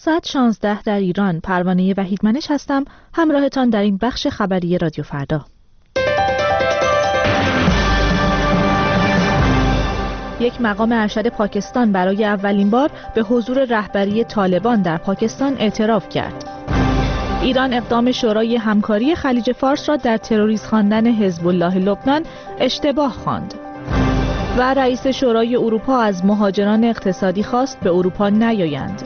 ساعت 16 در ایران. پروانه وحیدمنش هستم، همراهتان در این بخش خبری رادیو فردا. یک مقام ارشد پاکستان برای اولین بار به حضور رهبری طالبان در پاکستان اعتراف کرد. ایران اقدام شورای همکاری خلیج فارس را در تروریست خواندن حزب الله لبنان اشتباه خواند. و رئیس شورای اروپا از مهاجران اقتصادی خواست به اروپا نیایند.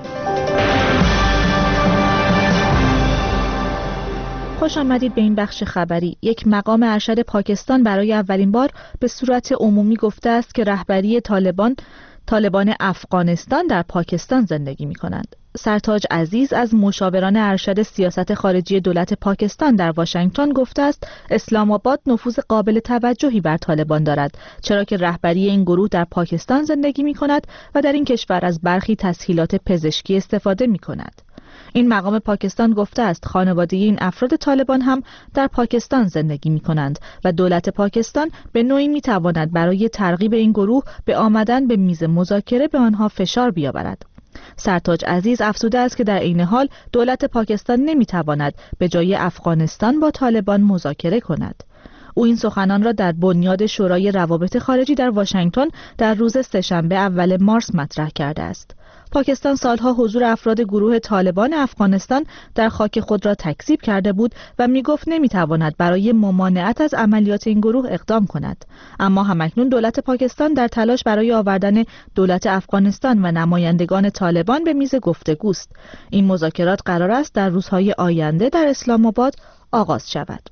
خوش آمدید به این بخش خبری. یک مقام ارشد پاکستان برای اولین بار به صورت عمومی گفته است که رهبری طالبان افغانستان در پاکستان زندگی می کنند. سرتاج عزیز از مشاوران ارشد سیاست خارجی دولت پاکستان در واشنگتن گفته است اسلام آباد نفوذ قابل توجهی بر طالبان دارد، چرا که رهبری این گروه در پاکستان زندگی می کند و در این کشور از برخی تسهیلات پزشکی استفاده می کند. این مقام پاکستان گفته است خانواده این افراد طالبان هم در پاکستان زندگی می کنند و دولت پاکستان به نوعی می تواند برای ترغیب این گروه به آمدن به میز مذاکره به آنها فشار بیاورد. سرتاج عزیز افزوده است که در عین حال دولت پاکستان نمی تواند به جای افغانستان با طالبان مذاکره کند. او این سخنان را در بنیاد شورای روابط خارجی در واشنگتن در روز سه‌شنبه اول مارس مطرح کرده است. پاکستان سالها حضور افراد گروه طالبان افغانستان در خاک خود را تکذیب کرده بود و میگفت نمیتواند برای ممانعت از عملیات این گروه اقدام کند. اما همکنون دولت پاکستان در تلاش برای آوردن دولت افغانستان و نمایندگان طالبان به میز گفتگوست. این مذاکرات قرار است در روزهای آینده در اسلام آباد آغاز شود.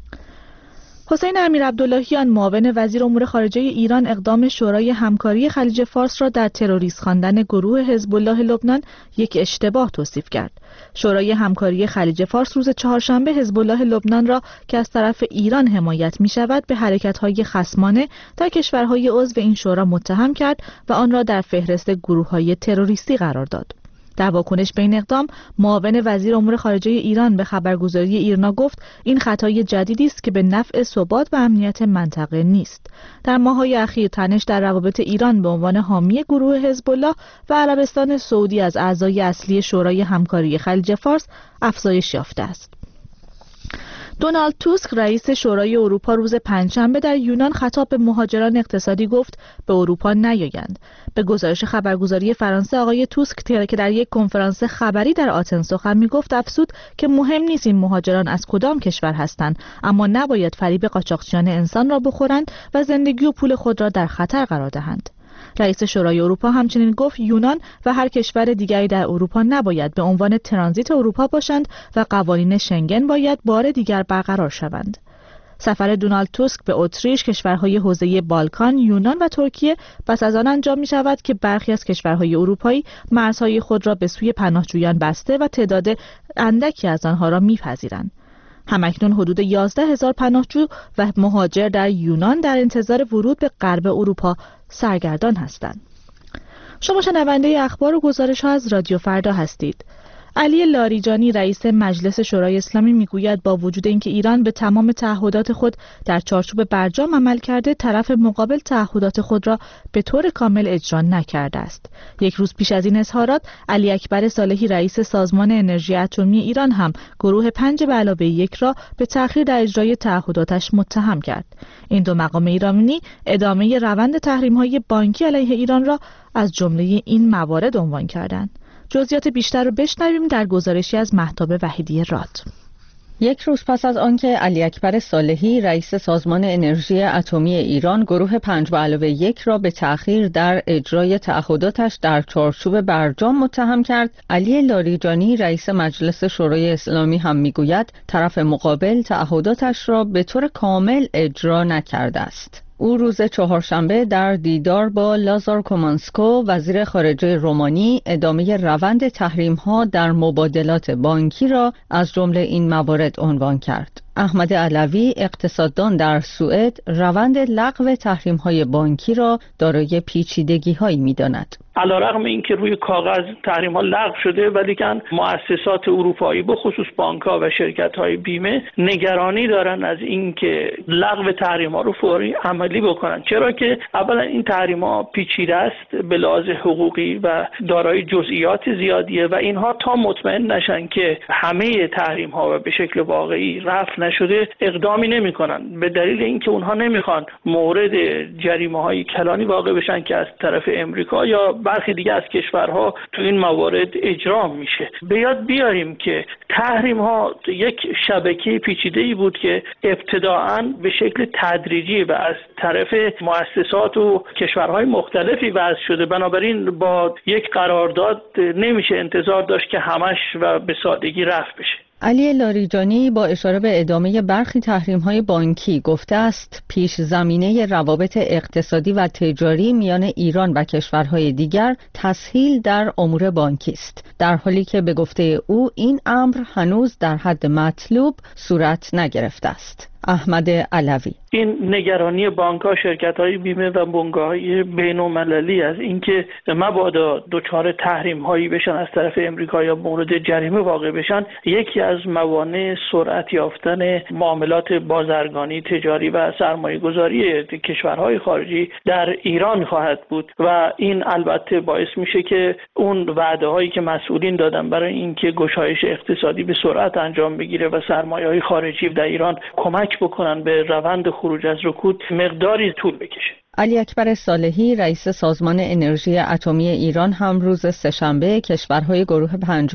حسین امیرعبداللهیان معاون وزیر امور خارجه ایران اقدام شورای همکاری خلیج فارس را در تروریست خواندن گروه حزب الله لبنان یک اشتباه توصیف کرد. شورای همکاری خلیج فارس روز چهارشنبه حزب الله لبنان را که از طرف ایران حمایت می شود به حرکت‌های خصمانه در کشورهای عضو این شورا متهم کرد و آن را در فهرست گروه‌های تروریستی قرار داد. در واکنش به این اقدام معاون وزیر امور خارجه ایران به خبرگزاری ایرنا گفت این خطای جدیدی است که به نفع ثبات و امنیت منطقه نیست. در ماه‌های اخیر تنش در روابط ایران به عنوان حامی گروه حزب الله و عربستان سعودی از اعضای اصلی شورای همکاری خلیج فارس افزایش یافته است. دونالد توسک رئیس شورای اروپا روز پنجشنبه در یونان خطاب به مهاجران اقتصادی گفت به اروپا نیایند. به گزارش خبرگزاری فرانسه آقای توسک که در یک کنفرانس خبری در آتن سخن میگفت افزود که مهم نیست این مهاجران از کدام کشور هستند، اما نباید فریب قاچاقچیان انسان را بخورند و زندگی و پول خود را در خطر قرار دهند. رئیس شورای اروپا همچنین گفت یونان و هر کشور دیگری در اروپا نباید به عنوان ترانزیت اروپا باشند و قوانین شنگن باید بار دیگر برقرار شوند. سفر دونالد توسک به اتریش، کشورهای حوزه بالکان، یونان و ترکیه پس از آن انجام می شود که برخی از کشورهای اروپایی مرزهای خود را به سوی پناهجویان بسته و تعداد اندکی از آنها را می‌پذیرند. همکنون حدود 11,000 پناهجو و مهاجر در یونان در انتظار ورود به غرب اروپا سرگردان هستند. شما شنونده اخبار و گزارش‌ها از رادیو فردا هستید. علی لاریجانی رئیس مجلس شورای اسلامی میگوید با وجود اینکه ایران به تمام تعهدات خود در چارچوب برجام عمل کرده، طرف مقابل تعهدات خود را به طور کامل اجرا نکرده است. یک روز پیش از این اظهارات، علی اکبر صالحی رئیس سازمان انرژی اتمی ایران هم گروه 5+1 را به تأخیر در اجرای تعهداتش متهم کرد. این دو مقام ایرانی ادامه روند تحریم‌های بانکی علیه ایران را از جمله این موارد عنوان کردند. جزئیات بیشتر رو بشنویم در گزارشی از مهتاب وحیدی راد. یک روز پس از آنکه علی اکبر صالحی رئیس سازمان انرژی اتمی ایران گروه 5+1 را به تأخیر در اجرای تعهداتش در چارچوب برجام متهم کرد، علی لاریجانی رئیس مجلس شورای اسلامی هم میگوید طرف مقابل تعهداتش را به طور کامل اجرا نکرده است. او روز چهارشنبه در دیدار با لازار کومانسکو وزیر خارجه رومانی ادامه روند تحریم‌ها در مبادلات بانکی را از جمله این موارد عنوان کرد. احمد علوی، اقتصاددان در سوئد، روند لغو تحریم‌های بانکی را دارای پیچیدگی‌هایی می‌داند. علیرغم اینکه روی کاغذ تحریم‌ها لغو شده، ولیکن مؤسسات اروپایی به خصوص بانک‌ها و شرکت‌های بیمه نگرانی دارن از اینکه لغو تحریم‌ها رو فوری عملی بکنن، چرا که اولا این تحریم‌ها پیچیده است به لحاظ حقوقی و دارای جزئیات زیادیه و اینها تا مطمئن نشن که همه تحریم‌ها به شکل واقعی رفع نشده اقدامی نمی‌کنن، به دلیل اینکه اونها نمی‌خوان مورد جریمه‌های کلانی واقع بشن که از طرف امریکا یا برخی دیگه از کشورها تو این موارد اجرا میشه. به یاد بیاریم که تحریم ها یک شبکه پیچیده‌ای بود که ابتداعاً به شکل تدریجی و از طرف مؤسسات و کشورهای مختلفی وضع شده، بنابراین با یک قرارداد نمیشه انتظار داشت که همش و به سادگی رفع بشه. علی لاریجانی با اشاره به ادامه برخی تحریم‌های بانکی گفته است پیش زمینه روابط اقتصادی و تجاری میان ایران و کشورهای دیگر تسهیل در امور بانکی است، در حالی که به گفته او این امر هنوز در حد مطلوب صورت نگرفته است. احمد علوی: این نگرانی بانک‌ها، شرکت‌های بیمه و بنگاه‌های بین‌المللی از اینکه مبادا دچار تحریم‌هایی بشن از طرف امریکا یا مورد جریمه واقع بشن، یکی از موانع سرعت یافتن معاملات بازرگانی، تجاری و سرمایه‌گذاری کشورهای خارجی در ایران خواهد بود و این البته باعث میشه که اون وعده‌هایی که مسئولین دادن برای اینکه گشایش اقتصادی به سرعت انجام بگیره و سرمایه‌های خارجی در ایران کمک بکنن به روند خروج از رکود مقداری طول بکشه. علی اکبر صالحی، رئیس سازمان انرژی اتمی ایران، هم روز سه‌شنبه کشورهای گروه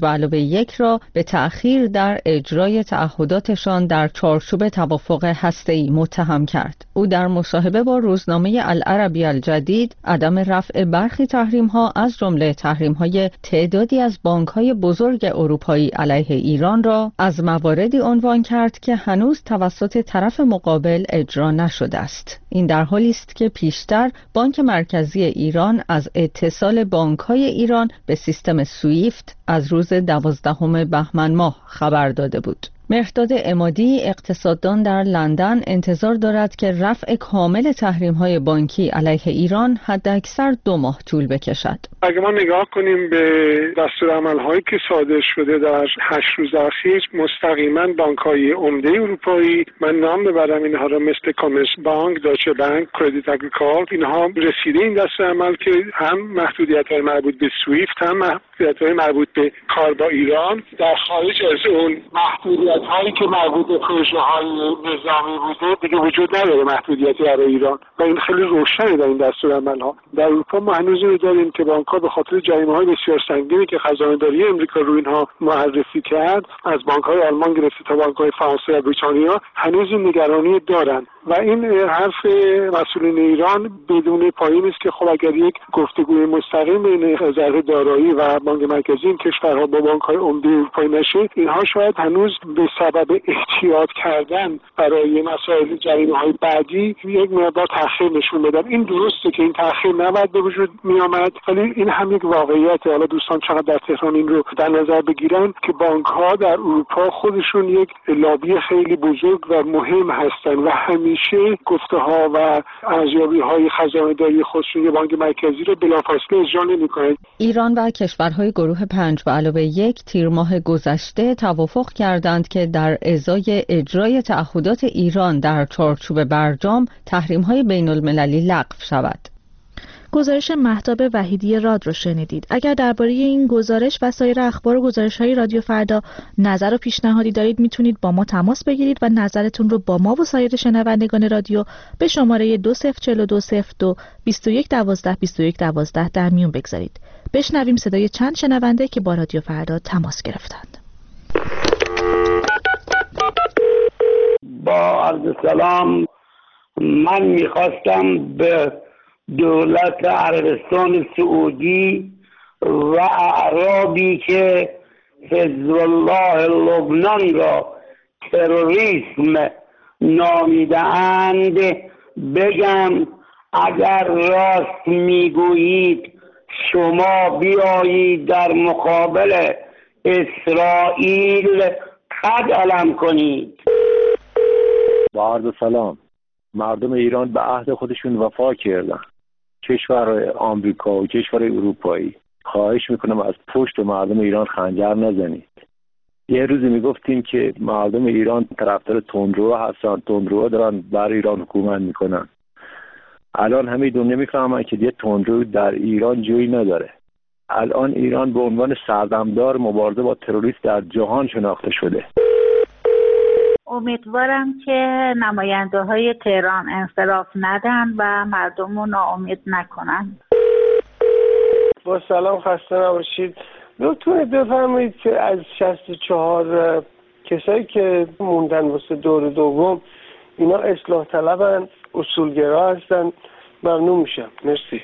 5+1 را به تأخیر در اجرای تعهداتشان در چارچوب توافق هسته‌ای متهم کرد. او در مصاحبه با روزنامه العربی الجدید عدم رفع برخی تحریم‌ها از جمله تحریم‌های تعدادی از بانک‌های بزرگ اروپایی علیه ایران را از مواردی عنوان کرد که هنوز توسط طرف مقابل اجرا نشده است. این در حالی است که پیشتر بانک مرکزی ایران از اتصال بانک‌های ایران به سیستم سویفت از روز 12 بهمن ماه خبر داده بود. مهرداد عمادی، اقتصاددان در لندن، انتظار دارد که رفع کامل تحریم‌های بانکی علیه ایران حداکثر 2 ماه طول بکشد. اگه ما نگاه کنیم به دستورالعمل‌هایی که صادر شده در 8 روز اخیر، مستقیما بانک‌های عمده اروپایی، من نام ببرم اینها را، مثل کامرس بانک، دایچه بانک، کردیت اگریکول، اینها رسیده این دستورالعمل که هم محدودیت‌های مربوط به سویفت، هم محدودیت‌های مربوط به کار با ایران در خارج از اون محدودیت‌هایی که مربوط به پروژه‌های نظامی بوده دیگه وجود نداره محدودیتی برای ایران و این خیلی روشنه در این دستورالعمل‌ها. در اروپا ما هنوز اینو داریم که بانک‌ها به خاطر جریمه‌های بسیار سنگینی که خزانه‌داری امریکا روی اینها معرفی کرد، از بانک‌های آلمان گرفته تا بانک‌های فرانسه و بریتانیا، هنوز این نگرانی دارن و این حرف مسئولین ایران بدون پایین است که خب اگر یک گفتگوی مستقیم بین وزارت دارایی و بانک مرکزی این کشورها با بانک‌های عمده اروپایی نشه، اینها شاید هنوز به سبب احتیاط کردن برای مسائل جریمه‌های بعدی یک مقدار تأخیر نشون بدن. این درسته که این تأخیر نباید به وجود می آمد، ولی این هم یک واقعیته. حالا دوستان چقدر در تهران این رو در نظر بگیرن که بانک‌ها در اروپا خودشون یک لابی خیلی بزرگ و مهم هستن و همیشه گفته‌ها و ارزیابی‌های خزانه‌داری خودشون یک بانک مرکزی رو بلافاصله اجرا نمی‌کنند. ایران و کشورهای گروه 5+1 تیر ماه گذشته توافق کردند که در ازای اجرای تعهدات ایران در چارچوب برجام تحریم‌های بین‌المللی لغو شود. گزارش مهتاب وحیدی راد رو شنیدید. اگر درباره این گزارش و سایر اخبار و گزارش‌های رادیو فردا نظر و پیشنهادی دارید، میتونید با ما تماس بگیرید و نظرتون رو با ما و سایر شنوندگان رادیو به شماره 204202 2112 در میون بگذارید. بشنویم صدای چند شنونده که با رادیو فردا تماس گرفتند. با عرض سلام، من میخواستم به دولت عربستان سعودی و اعرابی که حزب الله لبنان را تروریسم نامیده‌اند بگم اگر راست میگویید شما بیایید در مقابل اسرائیل قد علم کنید. با عرض سلام. مردم ایران به عهد خودشون وفا کردن. کشور آمریکا و کشور اروپایی، خواهش میکنم از پشت مردم ایران خنجر نزنید. یه روزی میگفتیم که مردم ایران طرفدار تندرو هستن، تندرو دارن بر ایران حکومت میکنن. الان همه دنیا میفهمن که یه تندرو در ایران جایی نداره. الان ایران به عنوان سردمدار مبارزه با تروریست در جهان شناخته شده. امیدوارم که نماینده های تهران انصراف ندن و مردم رو ناامید نکنن. با سلام، خسته نباشید. دکتر بفرمایید که از 64 کسایی که موندن واسه دور دوم، اینا اصلاح طلبن، اصولگرا هستن؟ ممنون میشم. مرسی.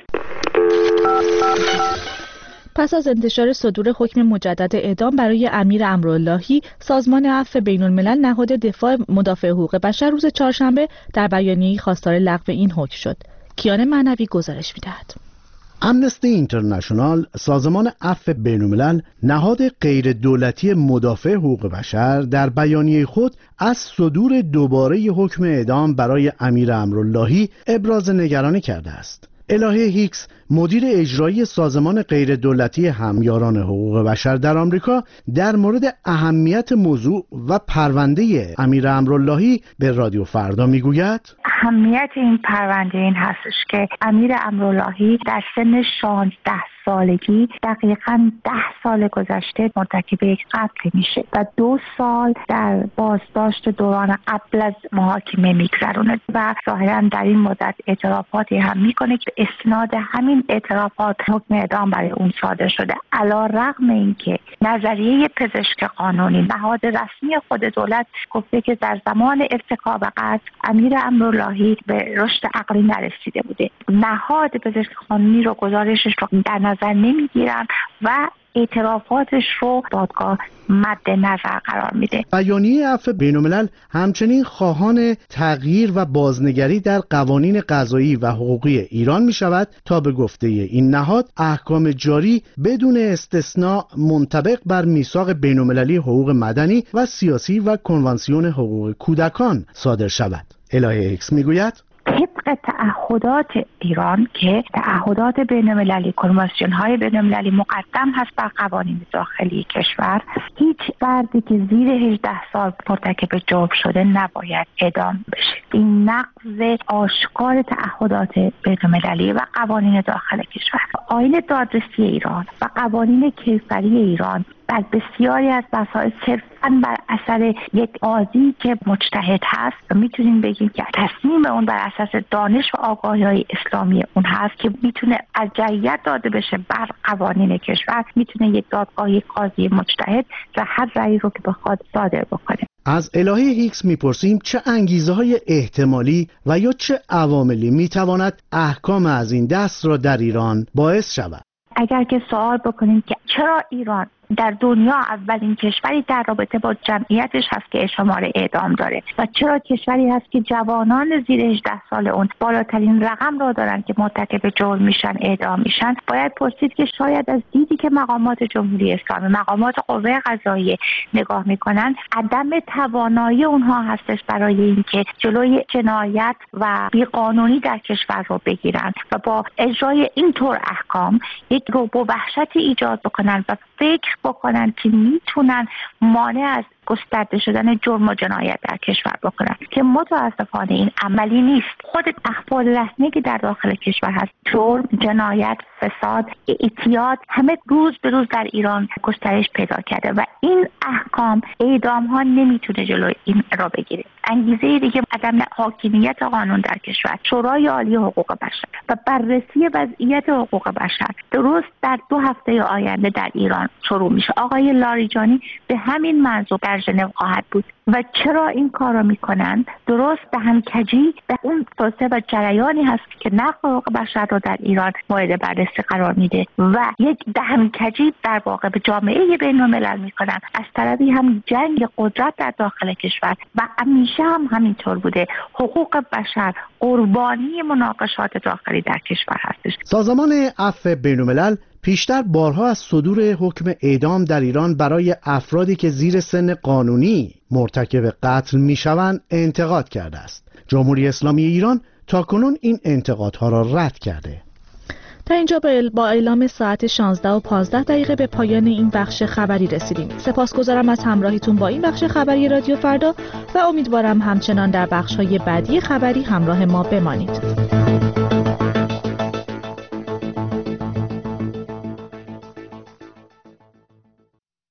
پس از انتشار صدور حکم مجدد اعدام برای امیر امراللهی، سازمان عفو بین‌الملل نهاد دفاع مدافع حقوق بشر روز چهارشنبه در بیانیه‌ای خواستار لغو این حکم شد. کیان معنوی گزارش می‌دهد. امنستی اینترنشنال، سازمان عفو بین‌الملل نهاد غیر دولتی مدافع حقوق بشر، در بیانیه خود از صدور دوباره حکم اعدام برای امیر امراللهی ابراز نگرانی کرده است. الهه هیکس، مدیر اجرایی سازمان غیر دولتی همیاران حقوق بشر در آمریکا، در مورد اهمیت موضوع و پرونده امیر امراللهی به رادیو فردا میگوید: اهمیت این پرونده این هستش که امیر امراللهی در سن 16 سالگی، دقیقاً 10 سال گذشته، مرتکب یک قتل میشه و 2 سال در بازداشت دوران قبل از محاکمه میگذرونه و ظاهراً در این مدت اعترافاتی هم میکنه که استناد همین اعترافات حکم اعدام برای اون صادر شده. علی‌رغم اینکه نظریه پزشک قانونی، نهاد رسمی خود دولت، گفته که در زمان ارتکاب قتل امیر امراللهی به رشد عقلی نرسیده بوده، نهاد پزشک قانونی رو، گزارشش رو در نظر نمیگیرن و اعترافاتش رو دادگاه مد نظر قرار میده. بیانیه عفو بین‌الملل همچنین خواهان تغییر و بازنگری در قوانین قضایی و حقوقی ایران می شود تا به گفته این نهاد احکام جاری بدون استثناء منطبق بر میثاق بین‌المللی حقوق مدنی و سیاسی و کنوانسیون حقوق کودکان صادر شود. الهه ایکس می گوید: طبق تعهدات ایران که تعهدات بین‌المللی، کنوانسیون‌های بین‌المللی مقدم هست بر قوانین داخلی کشور، هیچ فردی که زیر 18 سال مرتکب جرم شده نباید اعدام بشه. این نقض آشکار تعهدات بین‌المللی و قوانین داخل کشور. آیین دادرسی ایران و قوانین کیفری ایران در بسیاری از مسائل صرفاً بر اثر یک قاضی که مجتهد هست و میتونیم بگیم که تصمیم اون بر اساس دانش و آگاهی‌های اسلامی اون هست که میتونه ارجحیت داده بشه بر قوانین کشور، میتونه یک دادگاه، یک قاضی مجتهد و هر رأی رو که بخواد صادر بکنه. از الهه هیکس میپرسیم چه انگیزه‌های احتمالی و یا چه عواملی میتواند احکام از این دست را در ایران باعث شود؟ اگر که سوال بکنیم که چرا ایران در دنیا اولین کشوری در رابطه با جمعیتش هست که شمار اعدام داره و چرا کشوری هست که جوانان زیر 18 سال اون بالاترین رقم را دارن که مرتکب جرم میشن، اعدام میشن، باید پرسید که شاید از دیدی که مقامات جمهوری اسلامی، مقامات قوه قضاییه نگاه میکنن، عدم توانایی اونها هستش برای اینکه جلوی جنایت و بیقانونی در کشور رو بگیرن و با اجرای این طور احکام یک رعب و وحشتی ایجاد بکنن و فکر بکنن که میتونن مانع از گسترده شدن جرم و جنایت در کشور بکنن که متاسفانه این عملی نیست. خود اخبار رسمی که در داخل کشور هست، جرم، جنایت، فساد، اعتیاد همه روز به روز در ایران گسترش پیدا کرده و این احکام، اعدام ها نمیتونه جلوی این را بگیره. انگیزه دیگه عدم حاکمیت قانون در کشور، شورای عالی حقوق بشر و بررسی وضعیت حقوق بشر درست در 2 هفته آینده در ایران شروع میشه. آقای لاریجانی به همین منظور در ژنو خواهد بود و چرا این کار را میکنند؟ درست دهنکجی به اون پروسه و جریانی هست که نقض حقوق بشر رو در ایران مورد بررسی قرار میده و یک دهنکجی در واقع به جامعه بین‌الملل میکنن. از طرفی هم جنگ قدرت در داخل کشور و همیشه هم همینطور بوده. حقوق بشر قربانی مناقشات داخلی در کشور هستش. سازمان عفو بین‌الملل پیشتر بارها از صدور حکم اعدام در ایران برای افرادی که زیر سن قانونی مرتکب قتل میشوند انتقاد کرده است. جمهوری اسلامی ایران تاکنون این انتقادها را رد کرده. تا اینجا با اعلام ساعت 16:15 به پایان این بخش خبری رسیدیم. سپاسگزارم از همراهیتون با این بخش خبری رادیو فردا و امیدوارم همچنان در بخش‌های بعدی خبری همراه ما بمانید.